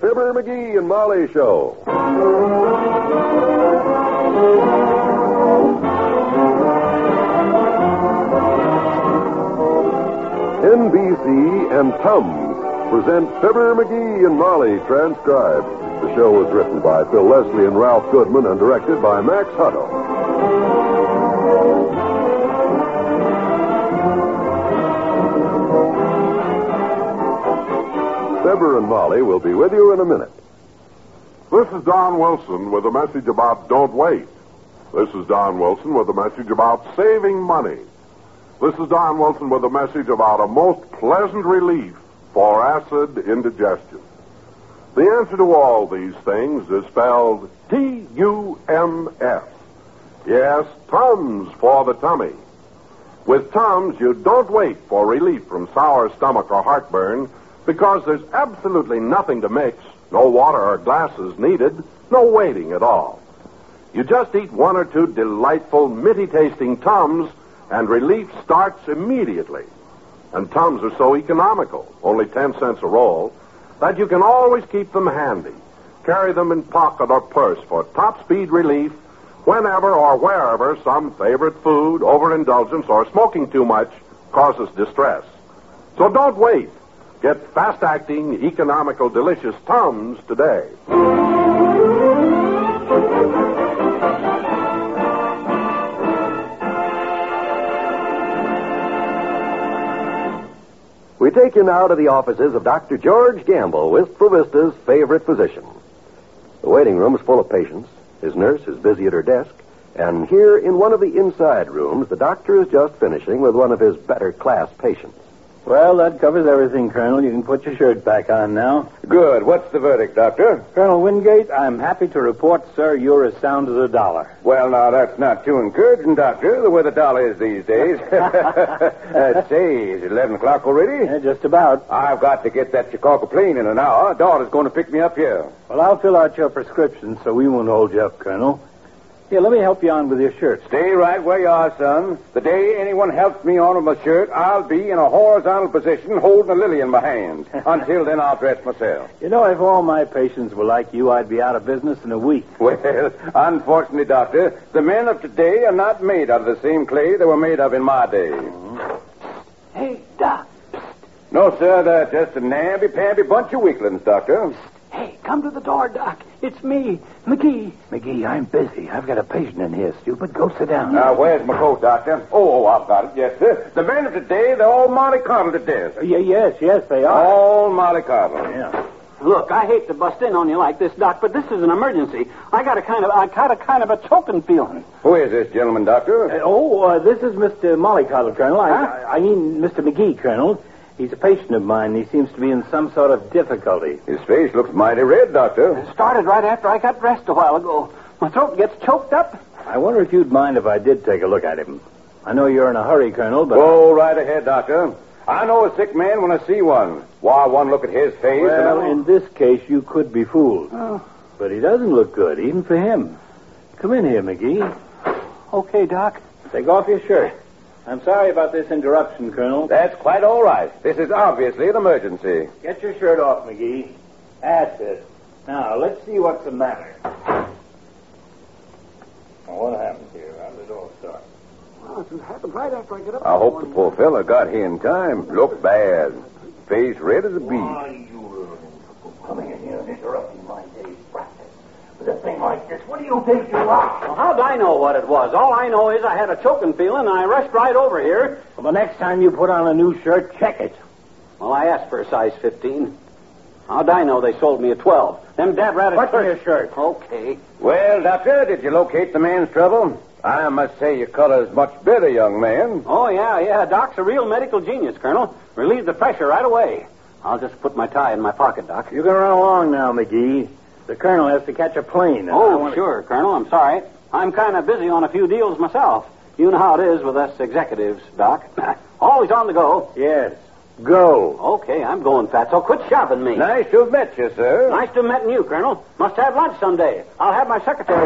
Fibber, McGee, and Molly Show. NBC and Tums present Fibber, McGee, and Molly transcribed. The show was written by Phil Leslie and Ralph Goodman and directed by Max Hutto. Fibber and Molly will be with you in a minute. This is Don Wilson with a message about don't wait. This is Don Wilson with a message about saving money. This is Don Wilson with a message about a most pleasant relief for acid indigestion. The answer to all these things is spelled T-U-M-S. Yes, Tums for the tummy. With Tums, you don't wait for relief from sour stomach or heartburn because there's absolutely nothing to mix, no water or glasses needed, no waiting at all. You just eat one or two delightful, minty-tasting Tums, and relief starts immediately. And Tums are so economical, only 10 cents a roll, that you can always keep them handy. Carry them in pocket or purse for top-speed relief whenever or wherever some favorite food, overindulgence, or smoking too much causes distress. So don't wait. Get fast-acting, economical, delicious Tums today. We take you now to the offices of Dr. George Gamble, Wistful Vista's favorite physician. The waiting room is full of patients. His nurse is busy at her desk. And here in one of the inside rooms, the doctor is just finishing with one of his better-class patients. Well, that covers everything, Colonel. You can put your shirt back on now. Good. What's the verdict, Doctor? Colonel Wingate, I'm happy to report, sir, you're as sound as a dollar. Well, now, that's not too encouraging, Doctor, the way the dollar is these days. Say, is it 11 o'clock already? Yeah, just about. I've got to get that Chicago plane in an hour. Daughter's going to pick me up here. Well, I'll fill out your prescription so we won't hold you up, Colonel. Here, let me help you on with your shirt. Stay right where you are, son. The day anyone helps me on with my shirt, I'll be in a horizontal position holding a lily in my hand. Until then, I'll dress myself. You know, if all my patients were like you, I'd be out of business in a week. Well, unfortunately, Doctor, the men of today are not made out of the same clay they were made of in my day. Mm-hmm. Hey, Doc. No, sir, they're just a namby-pamby bunch of weaklings, Doctor. Hey, come to the door, Doc. It's me, McGee. McGee, I'm busy. I've got a patient in here, stupid. Go sit down. Now, where's my coat, Doctor? Oh, I've got it. Yes, sir. The men of today, they're all mollycoddled to death. Yes, they are. All mollycoddled. Yeah. Look, I hate to bust in on you like this, Doc, but this is an emergency. I got a kind of a choking feeling. Who is this gentleman, Doctor? This is Mr. Mollycoddle, Colonel. I mean, Mr. McGee, Colonel. He's a patient of mine. He seems to be in some sort of difficulty. His face looks mighty red, Doctor. It started right after I got dressed a while ago. My throat gets choked up. I wonder if you'd mind if I did take a look at him. I know you're in a hurry, Colonel, but... Go right ahead, Doctor. I know a sick man when I see one. Why, one look at his face... Well, in this case, you could be fooled. Oh. But he doesn't look good, even for him. Come in here, McGee. Okay, Doc. Take off your shirt. I'm sorry about this interruption, Colonel. That's quite all right. This is obviously an emergency. Get your shirt off, McGee. That's it. Now, let's see what's the matter. Now, what happened here? How did it all start? Well, it happened right after I got up. I hope the poor fella got here in time. Looked bad. Face red as a beet. Why, you coming in here and interrupting my day's practice. With a thing like this, what do you think you are? Well, how'd I know what it was? All I know is I had a choking feeling, and I rushed right over here. Well, the next time you put on a new shirt, check it. Well, I asked for a size 15. How'd I know they sold me a 12? Them dab rabbit What's in your shirt? Okay. Well, Doctor, did you locate the man's trouble? I must say your color's much better, young man. Oh, yeah. Doc's a real medical genius, Colonel. Relieved the pressure right away. I'll just put my tie in my pocket, Doc. You can run along now, McGee. The colonel has to catch a plane. Sure, Colonel. I'm sorry. I'm kind of busy on a few deals myself. You know how it is with us executives, Doc. Always on the go. Yes. Go. Okay, I'm going, Fatso. Quit shoving me. Nice to have met you, sir. Nice to have met you, Colonel. Must have lunch someday. I'll have my secretary.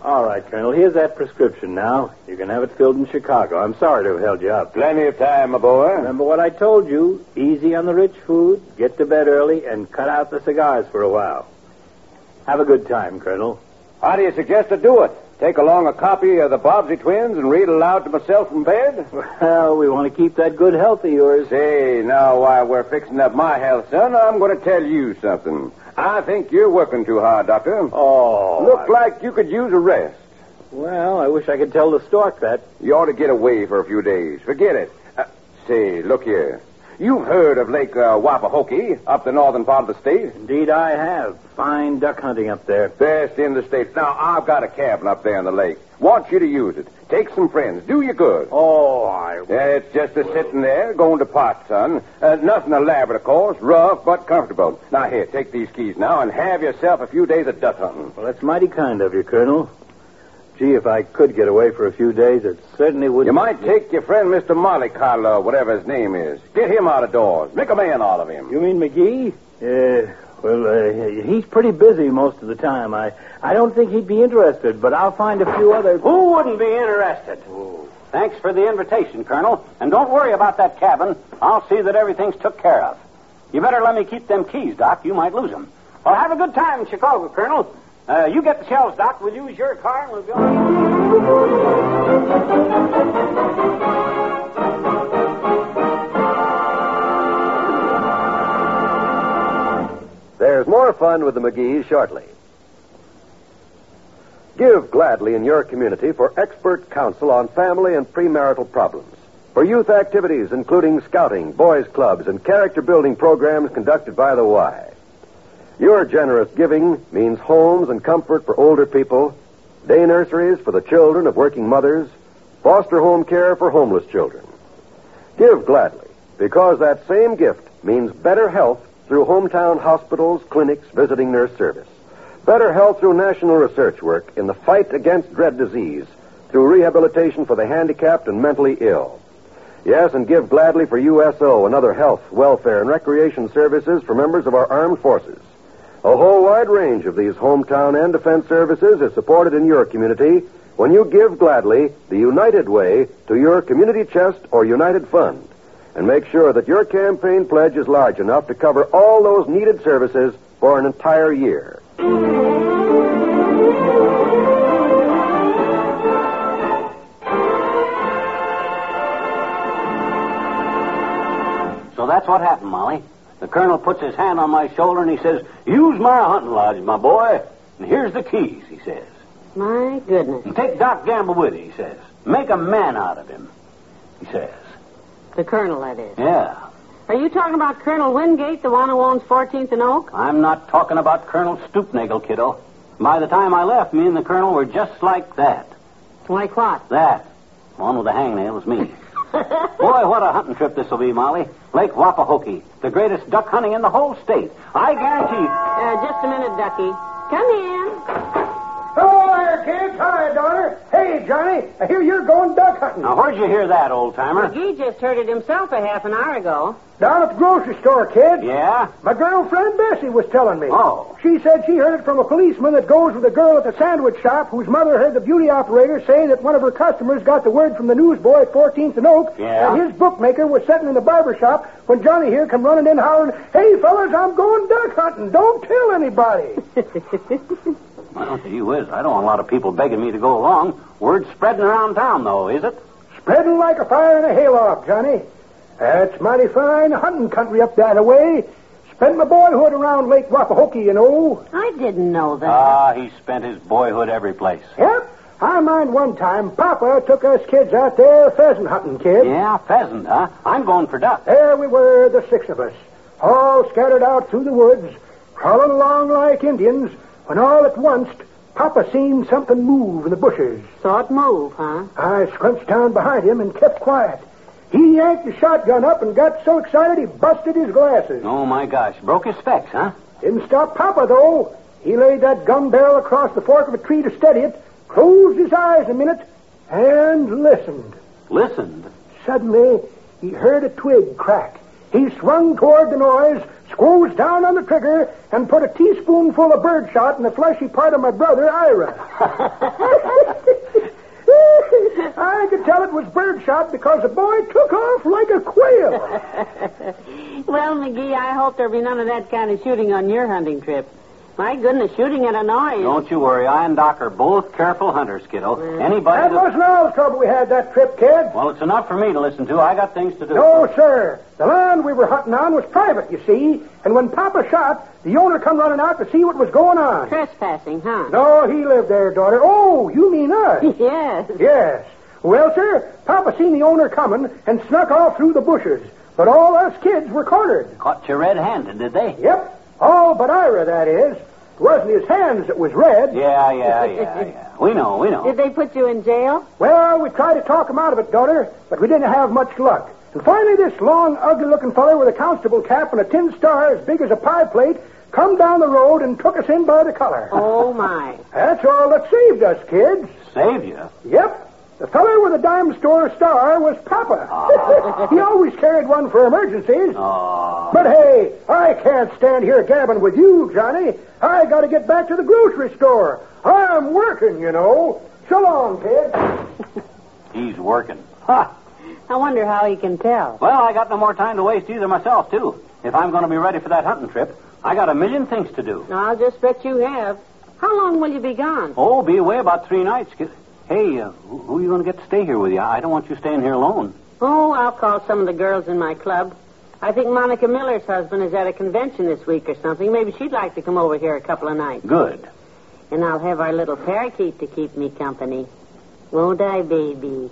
All right, Colonel. Here's that prescription now. You can have it filled in Chicago. I'm sorry to have held you up. Plenty of time, my boy. Remember what I told you. Easy on the rich food, get to bed early, and cut out the cigars for a while. Have a good time, Colonel. How do you suggest to do it? Take along a copy of the Bobbsey Twins and read aloud to myself in bed? Well, we want to keep that good health of yours. Say, now while we're fixing up my health, son, I'm going to tell you something. I think you're working too hard, Doctor. Oh. Look like you could use a rest. Well, I wish I could tell the stork that. You ought to get away for a few days. Forget it. Say, look here. You've heard of Lake Wapahokee up the northern part of the state? Indeed, I have. Fine duck hunting up there. Best in the state. Now, I've got a cabin up there in the lake. Want you to use it. Take some friends. Do you good. Oh, It's just a sitting there, going to pot, son. Nothing elaborate, of course. Rough, but comfortable. Now, here, take these keys now and have yourself a few days of duck hunting. Well, that's mighty kind of you, Colonel. Gee, if I could get away for a few days, it certainly would. You might take your friend Mr. Mollycoddle, or whatever his name is. Get him out of doors. Make a man out of him. You mean McGee? He's pretty busy most of the time. I don't think he'd be interested, but I'll find a few other... Who wouldn't be interested? Thanks for the invitation, Colonel. And don't worry about that cabin. I'll see that everything's took care of. You better let me keep them keys, Doc. You might lose them. Well, have a good time in Chicago, Colonel. You get the shells, Doc. We'll use your car and we'll go. There's more fun with the McGees shortly. Give gladly in your community for expert counsel on family and premarital problems. For youth activities, including scouting, boys' clubs, and character-building programs conducted by the Y. Your generous giving means homes and comfort for older people, day nurseries for the children of working mothers, foster home care for homeless children. Give gladly, because that same gift means better health through hometown hospitals, clinics, visiting nurse service. Better health through national research work in the fight against dread disease, through rehabilitation for the handicapped and mentally ill. Yes, and give gladly for USO and other health, welfare, and recreation services for members of our armed forces. A whole wide range of these hometown and defense services is supported in your community when you give gladly the United Way to your community chest or United Fund. And make sure that your campaign pledge is large enough to cover all those needed services for an entire year. So that's what happened, Molly. The colonel puts his hand on my shoulder and he says, use my hunting lodge, my boy. And here's the keys, he says. My goodness. And take Doc Gamble with you, he says. Make a man out of him, he says. The colonel, that is. Yeah. Are you talking about Colonel Wingate, the one who owns 14th and Oak? I'm not talking about Colonel Stoopnagel, kiddo. By the time I left, me and the colonel were just like that. Like what? That. The one with the hangnail was me. Boy, what a hunting trip this will be, Molly. Lake Wapahokee, the greatest duck hunting in the whole state. I guarantee... Just a minute, Ducky. Come in. Hello there, kids. Hi, daughter. Hey, Johnny, I hear you're going duck hunting. Now, where'd you hear that, old-timer? McGee just heard it himself a half an hour ago. Down at the grocery store, kid. Yeah? My girlfriend Bessie was telling me. Oh. She said she heard it from a policeman that goes with a girl at the sandwich shop whose mother heard the beauty operator say that one of her customers got the word from the newsboy at 14th and Oak. Yeah? And his bookmaker was sitting in the barber shop when Johnny here come running in hollering, "Hey, fellas, I'm going duck hunting. Don't tell anybody." Well, gee whiz, I don't want a lot of people begging me to go along. Word's spreading around town, though, is it? Spreading like a fire in a hayloft, Johnny. That's mighty fine hunting country up that way. Spent my boyhood around Lake Wapahokee, you know. I didn't know that. He spent his boyhood every place. Yep. I mind one time Papa took us kids out there pheasant hunting, kid. Yeah, pheasant, huh? I'm going for duck. There we were, the six of us, all scattered out through the woods, crawling along like Indians, when all at once Papa seen something move in the bushes. Saw it move, huh? I scrunched down behind him and kept quiet. He yanked the shotgun up and got so excited he busted his glasses. Oh, my gosh. Broke his specs, huh? Didn't stop Papa, though. He laid that gun barrel across the fork of a tree to steady it, closed his eyes a minute, and listened. Listened? Suddenly, he heard a twig crack. He swung toward the noise, squoze down on the trigger, and put a teaspoonful of birdshot in the fleshy part of my brother, Ira. I could tell it was birdshot because the boy took off like a quail. Well, McGee, I hope there'll be none of that kind of shooting on your hunting trip. My goodness, shooting at a noise. Don't you worry. I and Doc are both careful hunters, kiddo. Anybody That wasn't all the trouble we had that trip, kid. Well, it's enough for me to listen to. I got things to do. No, sir. The land we were hunting on was private, you see. And when Papa shot, the owner come running out to see what was going on. Trespassing, huh? No, he lived there, daughter. Oh, you mean us? Yes. Yes. Well, sir, Papa seen the owner coming and snuck off through the bushes. But all us kids were cornered. Caught you red-handed, did they? Yep. All but Ira, that is. It wasn't his hands that was red. Yeah. We know. Did they put you in jail? Well, we tried to talk him out of it, daughter, but we didn't have much luck. And finally, this long, ugly-looking fellow with a constable cap and a tin star as big as a pie plate come down the road and took us in by the collar. Oh, my. That's all that saved us, kids. Saved you? Yep. The feller with the dime store star was Papa. He always carried one for emergencies. Oh. But hey, I can't stand here gabbing with you, Johnny. I got to get back to the grocery store. I'm working, you know. So long, kid. He's working. I wonder how he can tell. Well, I got no more time to waste either myself, too. If I'm going to be ready for that hunting trip, I got a million things to do. I'll just bet you have. How long will you be gone? Oh, be away about 3 nights. Hey, who are you going to get to stay here with you? I don't want you staying here alone. Oh, I'll call some of the girls in my club. I think Monica Miller's husband is at a convention this week or something. Maybe she'd like to come over here a couple of nights. Good. And I'll have our little parakeet to keep me company. Won't I, baby?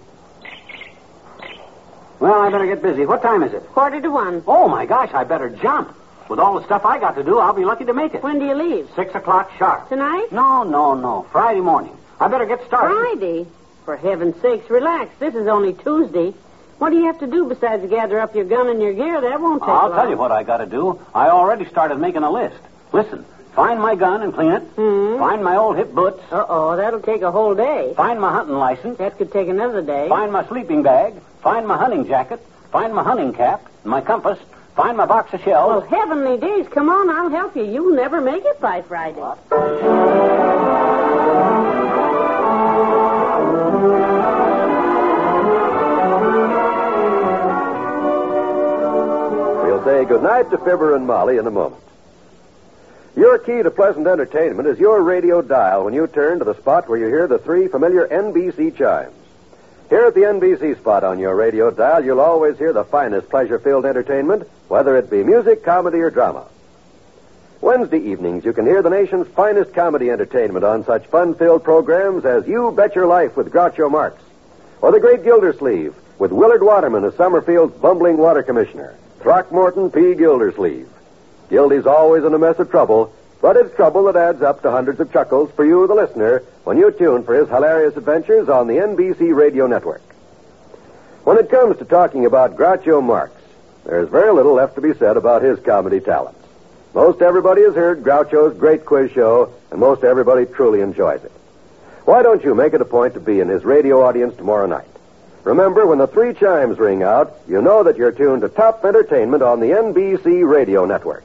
Well, I better get busy. What time is it? 1:45. Oh, my gosh, I better jump. With all the stuff I got to do, I'll be lucky to make it. When do you leave? 6 o'clock sharp. Tonight? No. Friday morning. I better get started. Friday? For heaven's sakes, relax. This is only Tuesday. What do you have to do besides gather up your gun and your gear? That won't take I'll long. tell you what I got to do. I already started making a list. Listen, find my gun and clean it. Hmm? Find my old hip boots. Uh-oh, that'll take a whole day. Find my hunting license. That could take another day. Find my sleeping bag. Find my hunting jacket. Find my hunting cap. My compass. Find my box of shells. Well, heavenly days, come on, I'll help you. You'll never make it by Friday. We'll say goodnight to Fibber and Molly in a moment. Your key to pleasant entertainment is your radio dial when you turn to the spot where you hear the 3 familiar NBC chimes. Here at the NBC spot on your radio dial, you'll always hear the finest pleasure-filled entertainment, whether it be music, comedy, or drama. Wednesday evenings, you can hear the nation's finest comedy entertainment on such fun-filled programs as You Bet Your Life with Groucho Marx, or The Great Gildersleeve with Willard Waterman as Summerfield's bumbling water commissioner, Throckmorton P. Gildersleeve. Gildy's always in a mess of trouble, but it's trouble that adds up to hundreds of chuckles for you, the listener, when you tune for his hilarious adventures on the NBC radio network. When it comes to talking about Groucho Marx, there's very little left to be said about his comedy talents. Most everybody has heard Groucho's great quiz show, and most everybody truly enjoys it. Why don't you make it a point to be in his radio audience tomorrow night? Remember, when the 3 chimes ring out, you know that you're tuned to top entertainment on the NBC radio network.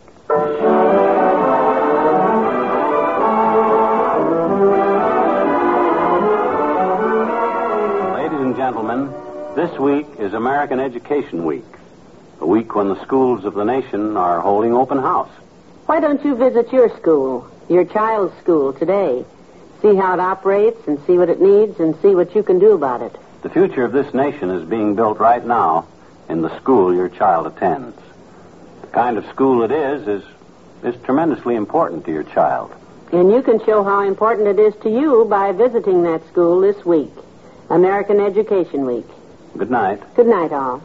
Ladies and gentlemen, this week is American Education Week, a week when the schools of the nation are holding open house. Why don't you visit your school, your child's school, today? See how it operates and see what it needs and see what you can do about it. The future of this nation is being built right now in the school your child attends. The kind of school it is tremendously important to your child. And you can show how important it is to you by visiting that school this week. American Education Week. Good night. Good night, all.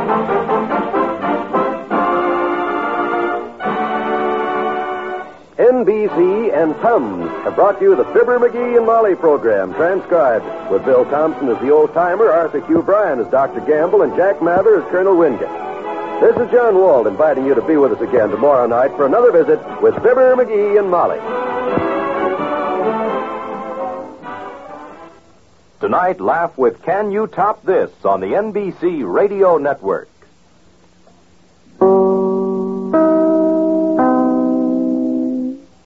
NBC and Tums have brought you the Fibber, McGee, and Molly program, transcribed with Bill Thompson as the old-timer, Arthur Q. Bryan as Dr. Gamble, and Jack Mather as Colonel Wingate. This is John Wald inviting you to be with us again tomorrow night for another visit with Fibber, McGee, and Molly. Tonight, laugh with Can You Top This on the NBC Radio Network.